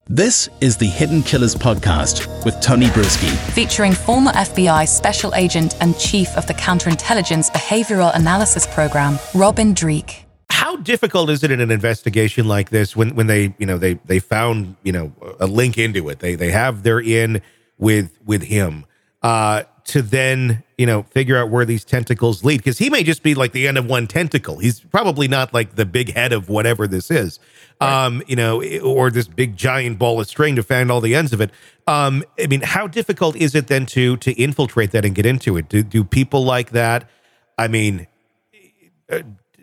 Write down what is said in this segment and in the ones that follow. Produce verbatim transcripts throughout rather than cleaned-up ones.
This is the Hidden Killers podcast with Tony Brueski. Featuring former F B I Special Agent and Chief of the Counterintelligence Behavioral Analysis Program, Robin Dreeke. How difficult is it in an investigation like this when, when they, you know, they, they found, you know, a link into it. They they have their in with with him uh, to then, you know, figure out where these tentacles lead. Because he may just be like the end of one tentacle. He's probably not like the big head of whatever this is. Right. Um, you know, or this big giant ball of string to find all the ends of it. Um, I mean, how difficult is it then to to infiltrate that and get into it? Do do people like that? I mean, uh,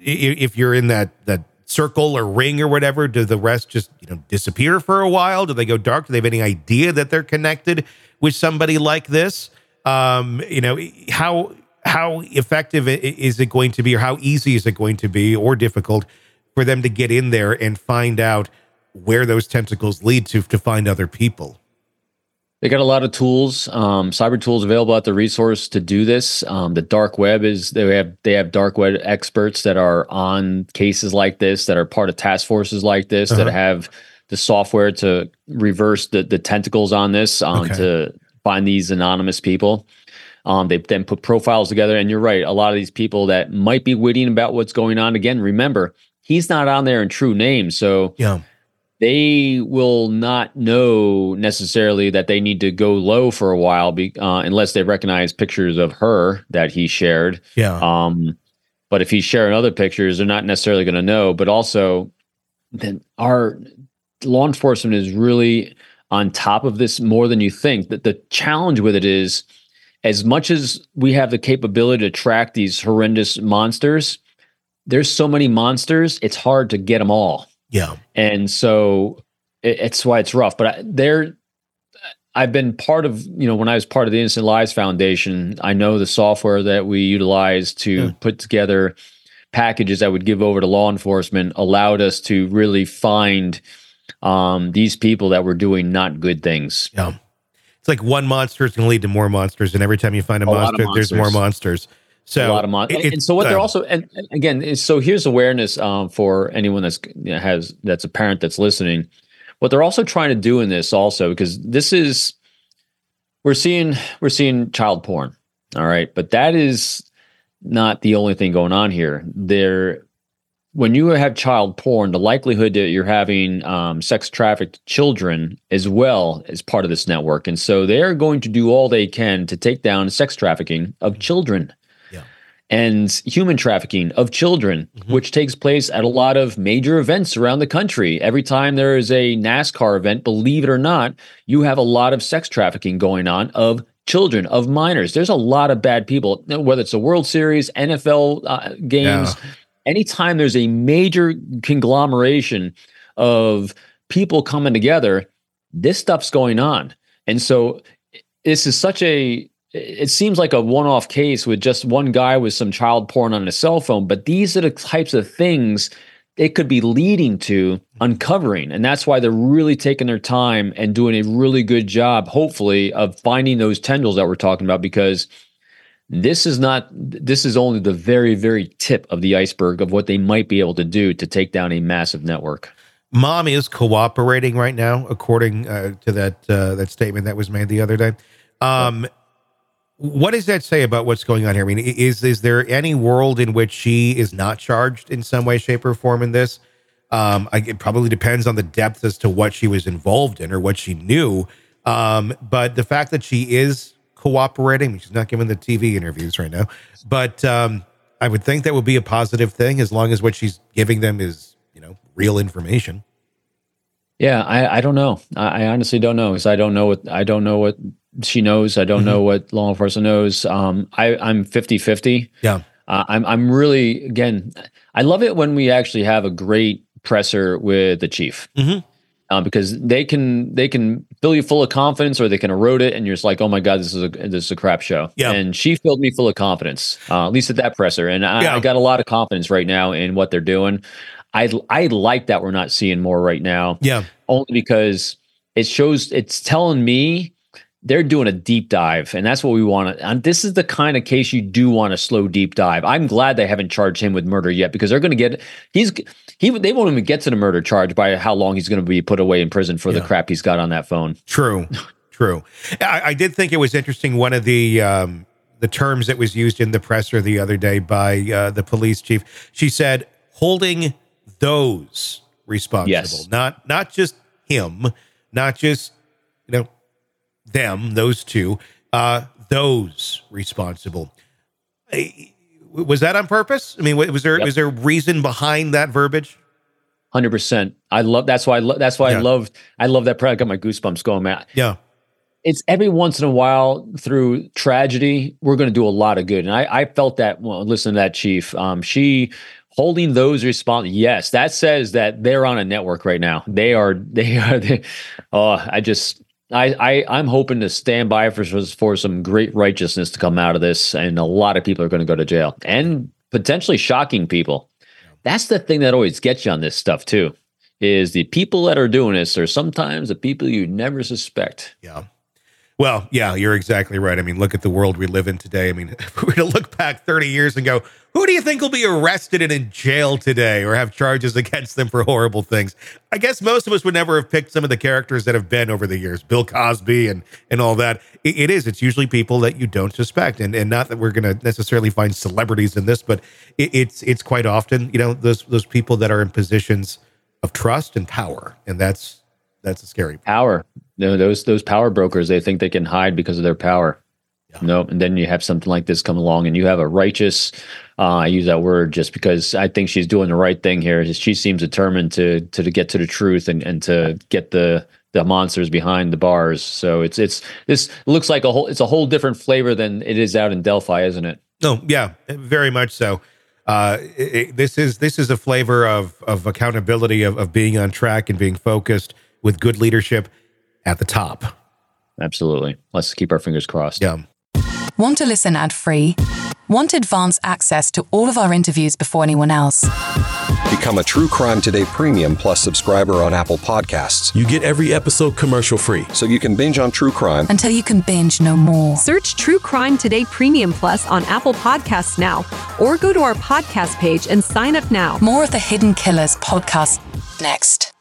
if you're in that that circle or ring or whatever, do the rest just, you know, disappear for a while? Do they go dark? Do they have any idea that they're connected with somebody like this? Um, you know, how how effective is it going to be, or how easy is it going to be, or difficult for them to get in there and find out where those tentacles lead to to find other people? They got a lot of tools, um, cyber tools available at the resource to do this. Um, the dark web is they have they have dark web experts that are on cases like this, that are part of task forces like this, uh-huh. that have the software to reverse the the tentacles on this, um, okay. to find these anonymous people. Um, they then put profiles together, and you're right. A lot of these people that might be witty about what's going on. Again, remember, he's not on there in true name, so yeah. They will not know necessarily that they need to go low for a while, be, uh, unless they recognize pictures of her that he shared. Yeah. Um, but if he's sharing other pictures, they're not necessarily going to know. But also, then our law enforcement is really on top of this more than you think. That the challenge with it is, as much as we have the capability to track these horrendous monsters, there's so many monsters, it's hard to get them all. Yeah. And so it, it's why it's rough. But I, there, I've been part of, you know, when I was part of the Innocent Lives Foundation, I know the software that we utilized to yeah. put together packages that would give over to law enforcement allowed us to really find um, these people that were doing not good things. Yeah. It's like one monster is going to lead to more monsters. And every time you find a, a monster, there's more monsters. So a lot of mon- it, and so what they're uh, also, and again, is, so here's awareness um, for anyone that's you know, has that's a parent that's listening. What they're also trying to do in this also, because this is we're seeing we're seeing child porn, all right, but that is not the only thing going on here. There, when you have child porn, the likelihood that you're having um, sex trafficked children as well is part of this network, and so they're going to do all they can to take down sex trafficking of children. And human trafficking of children, mm-hmm. which takes place at a lot of major events around the country. Every time there is a NASCAR event, believe it or not, you have a lot of sex trafficking going on of children, of minors. There's a lot of bad people, whether it's a World Series, N F L uh, games. Yeah. Anytime there's a major conglomeration of people coming together, this stuff's going on. And so this is such a... It seems like a one-off case with just one guy with some child porn on a cell phone, but these are the types of things it could be leading to uncovering. And that's why they're really taking their time and doing a really good job, hopefully, of finding those tendrils that we're talking about, because this is not, this is only the very, very tip of the iceberg of what they might be able to do to take down a massive network. Mom is cooperating right now, according uh, to that uh, that statement that was made the other day. Um, yeah. What does that say about what's going on here? I mean, is is there any world in which she is not charged in some way, shape, or form in this? Um, I, it probably depends on the depth as to what she was involved in or what she knew. Um, but the fact that she is cooperating, I mean, she's not giving the T V interviews right now, but um, I would think that would be a positive thing as long as what she's giving them is, you know, real information. Yeah, I, I don't know. I, I honestly don't know, because I don't know what I don't know what. she knows. I don't mm-hmm. know what law enforcement knows. Um, I, I'm fifty-fifty. Yeah. Uh, I'm, I'm really, again, I love it when we actually have a great presser with the chief, mm-hmm. uh, because they can, they can fill you full of confidence, or they can erode it. And you're just like, oh my God, this is a, this is a crap show. Yeah. And she filled me full of confidence, uh, at least at that presser. And I, yeah. I got a lot of confidence right now in what they're doing. I, I like that we're not seeing more right now. Yeah. Only because it shows, it's telling me they're doing a deep dive, and that's what we want to. And this is the kind of case you do want a slow deep dive. I'm glad they haven't charged him with murder yet, because they're going to get he's he they won't even get to the murder charge by how long he's going to be put away in prison for yeah. the crap he's got on that phone. True, true. I, I did think it was interesting. One of the um, the terms that was used in the presser the other day by uh, the police chief, she said, holding those responsible, yes. not not just him, not just you know. them, those two, uh, those responsible. Was that on purpose? I mean, was there yep. was there reason behind that verbiage? one hundred percent. I love, that's why I love, that's why yeah. I loved, I love that. I got my goosebumps going, man. Yeah. It's every once in a while through tragedy, we're going to do a lot of good. And I, I felt that, well, listen to that, Chief. Um, she holding those response. Yes. That says that they're on a network right now. They are, they are, they, oh, I just, I, I, I'm hoping to stand by for, for some great righteousness to come out of this, and a lot of people are going to go to jail, and potentially shocking people. That's the thing that always gets you on this stuff too, is the people that are doing this are sometimes the people you never suspect. Yeah. Well, yeah, you're exactly right. I mean, look at the world we live in today. I mean, if we were to look back thirty years and go, who do you think will be arrested and in jail today or have charges against them for horrible things? I guess most of us would never have picked some of the characters that have been over the years, Bill Cosby and and all that. It, it is. It's usually people that you don't suspect. And and not that we're going to necessarily find celebrities in this, but it, it's it's quite often, you know, those those people that are in positions of trust and power. And that's that's a scary power. No, those those power brokers, they think they can hide because of their power. Yeah. No, and then you have something like this come along, and you have a righteous. Uh, I use that word just because I think she's doing the right thing here. She seems determined to to, to get to the truth and, and to get the the monsters behind the bars. So it's it's this looks like a whole it's a whole different flavor than it is out in Delphi, isn't it? No, yeah, very much so. Uh, it, it, this is this is a flavor of of accountability, of of being on track and being focused with good leadership at the top. Absolutely. Let's keep our fingers crossed. Yeah. Want to listen ad-free? Want advanced access to all of our interviews before anyone else? Become a True Crime Today Premium Plus subscriber on Apple Podcasts. You get every episode commercial free, so you can binge on true crime until you can binge no more. Search True Crime Today Premium Plus on Apple Podcasts now, or go to our podcast page and sign up now. More of the Hidden Killers podcast next.